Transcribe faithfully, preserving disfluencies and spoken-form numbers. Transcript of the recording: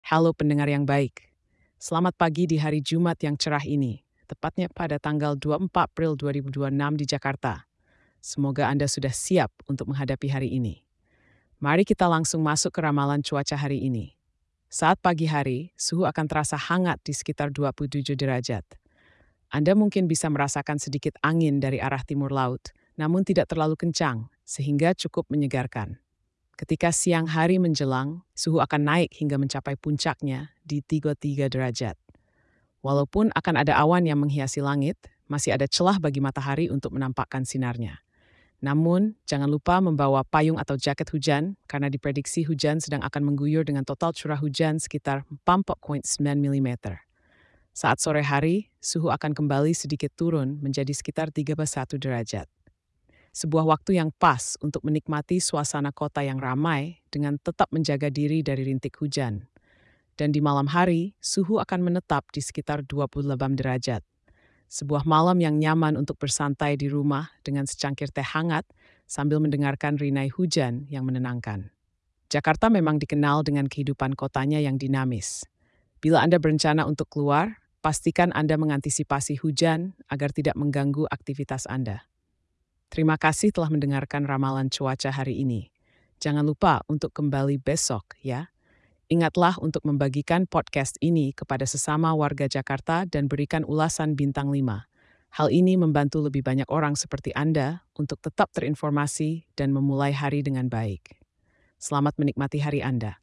Halo pendengar yang baik. Selamat pagi di hari Jumat yang cerah ini, tepatnya pada tanggal dua puluh empat April dua ribu dua puluh enam di Jakarta. Semoga Anda sudah siap untuk menghadapi hari ini. Mari kita langsung masuk ke ramalan cuaca hari ini. Saat pagi hari, suhu akan terasa hangat di sekitar dua puluh tujuh derajat. Anda mungkin bisa merasakan sedikit angin dari arah timur laut, namun tidak terlalu kencang, sehingga cukup menyegarkan. Ketika siang hari menjelang, suhu akan naik hingga mencapai puncaknya di tiga puluh tiga derajat. Walaupun akan ada awan yang menghiasi langit, masih ada celah bagi matahari untuk menampakkan sinarnya. Namun, jangan lupa membawa payung atau jaket hujan karena diprediksi hujan sedang akan mengguyur dengan total curah hujan sekitar empat koma sembilan milimeter. Saat sore hari, suhu akan kembali sedikit turun menjadi sekitar tiga puluh satu derajat. Sebuah waktu yang pas untuk menikmati suasana kota yang ramai dengan tetap menjaga diri dari rintik hujan. Dan di malam hari, suhu akan menetap di sekitar dua puluh delapan derajat. Sebuah malam yang nyaman untuk bersantai di rumah dengan secangkir teh hangat sambil mendengarkan rinai hujan yang menenangkan. Jakarta memang dikenal dengan kehidupan kotanya yang dinamis. Bila Anda berencana untuk keluar, pastikan Anda mengantisipasi hujan agar tidak mengganggu aktivitas Anda. Terima kasih telah mendengarkan ramalan cuaca hari ini. Jangan lupa untuk kembali besok ya. Ingatlah untuk membagikan podcast ini kepada sesama warga Jakarta dan berikan ulasan bintang lima. Hal ini membantu lebih banyak orang seperti Anda untuk tetap terinformasi dan memulai hari dengan baik. Selamat menikmati hari Anda.